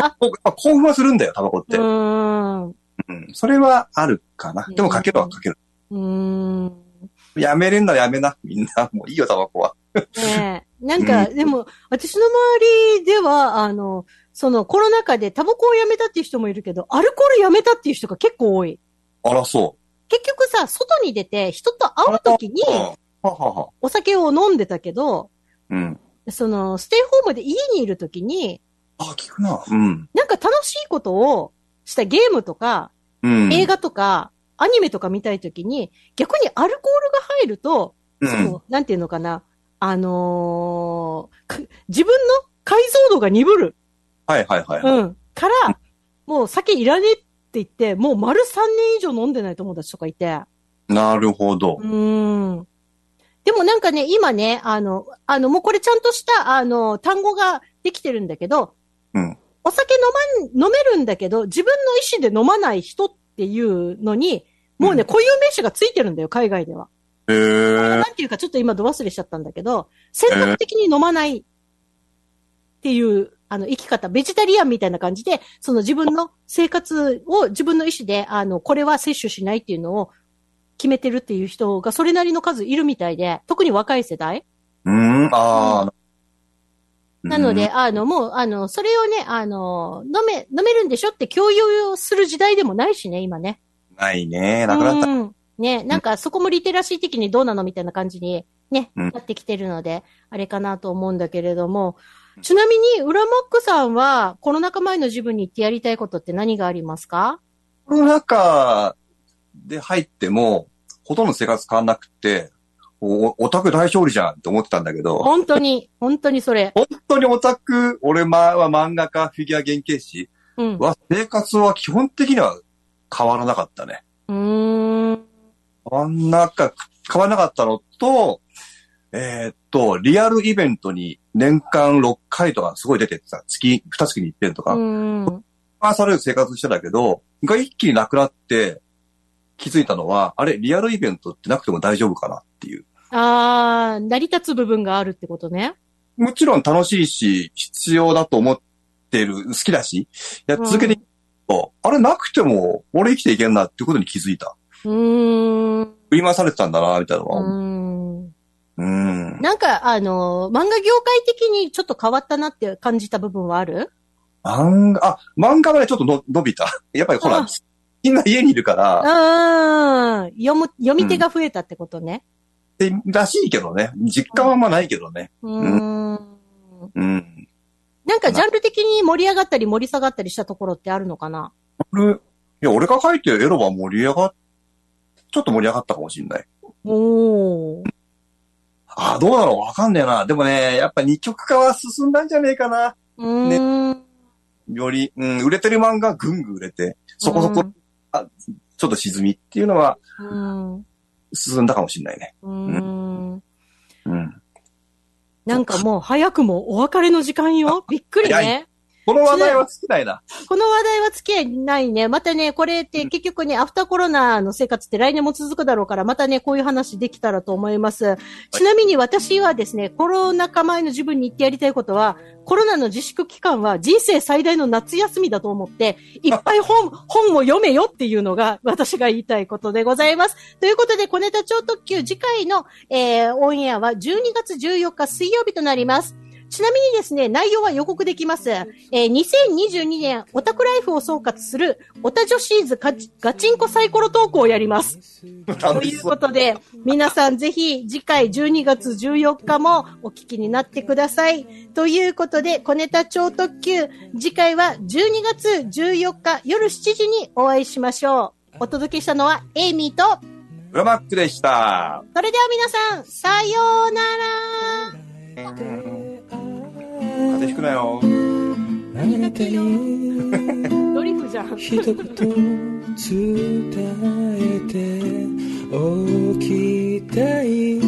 興奮はするんだよ、タバコって。うん。それはあるかな。でもかけるはかける。やめれんならやめな、みんな。もういいよ、タバコは。 ねえ。なんか、でも、私の周りでは、そのコロナ禍でタバコをやめたっていう人もいるけど、アルコールやめたっていう人が結構多い。 あら、そう。 結局さ、外に出て人と会うときに、お酒を飲んでたけど、その、ステイホームで家にいるときに、 聞くな。 なんか楽しいことをしたゲームとか、映画とか、アニメとか見たいときに、逆にアルコールが入ると、その、なんていうのかな、自分の解像度が鈍る。 はい。から、 もう酒いらねえって言って、もう丸3年以上飲んでない友達とかいて。 なるほど。 でもなんかね、今ね、もうこれちゃんとした、単語ができてるんだけど、お酒飲めるんだけど、自分の意思で飲まない人っていうのに、もうね、固有名詞がついてるんだよ、海外では。なんていうか、ちょっと今度忘れしちゃったんだけど、選択的に飲まないっていう、生き方、ベジタリアンみたいな感じで、その自分の生活を自分の意思で、これは摂取しないっていうのを決めてるっていう人がそれなりの数いるみたいで、特に若い世代。なので、もう、それをね、飲めるんでしょって共有をする時代でもないしね、今ね。 ないね、なくなった。 ね、なんかそこもリテラシー的にどうなのみたいな感じにね、なってきてるので、あれかなと思うんだけれども、ちなみに、ウラマックさんは、コロナ禍前の自分に言ってやりたいことって何がありますか？ コロナ禍で入っても、ほとんど生活変わんなくて、オタク大勝利じゃんって思ってたんだけど。 本当にそれ。 本当にオタク、俺は漫画家、フィギュア原型師は、生活は基本的には変わらなかったね。変わらなかったのと、リアルイベントに年間6回とかすごい出ててさ、2月に1遍とか、される生活してたけど、が一気になくなって気づいたのは、あれ、リアルイベントってなくても大丈夫かなっていう。 成り立つ部分があるってことね。 もちろん楽しいし、必要だと思ってる、好きだし、続けていくと、あれなくても俺生きていけんなっていうことに気づいた。振り回されてたんだな、みたいなのは。 なんか、漫画業界的にちょっと変わったなって感じた部分はある？ 漫画はね、ちょっと伸びた。やっぱりほら、みんな家にいるから。 読み手が増えたってことね。 らしいけどね。実感はあんまないけどね。 なんかジャンル的に盛り上がったり盛り下がったりしたところってあるのかな？ 俺が書いてるエロはちょっと盛り上がったかもしれない。どうなのわかんねえな。でもね、やっぱ二極化は進んだんじゃねえかな。より、売れてる漫画ぐんぐん売れて、そこそこ、ちょっと沈みっていうのは、進んだかもしれないね。 なんかもう早くもお別れの時間よ。びっくりね。 この話題は尽きないな。 この話題は尽きないね。またね、これって結局ね、アフターコロナの生活って来年も続くだろうから、またね、こういう話できたらと思います。ちなみに私はですね、コロナ禍前の自分に言ってやりたいことは、コロナの自粛期間は人生最大の夏休みだと思って、いっぱい本を読めよっていうのが私が言いたいことでございます。ということで、小ネタ超特急次回の、オンエアは12月14日水曜日となります。ちなみにですね、内容は予告できます。2022年オタクライフを総括するオタ女シーズガチンコサイコロトークをやります。ということで、皆さんぜひ次回12月14日もお聞きになってください。ということで、小ネタ超特急、次回は12月14日夜7時にお会いしましょう。お届けしたのはエイミーとウラマックでした。 それでは皆さん、さようなら。 風邪ひくなよ。 ドリフじゃん。 一言伝えておきたい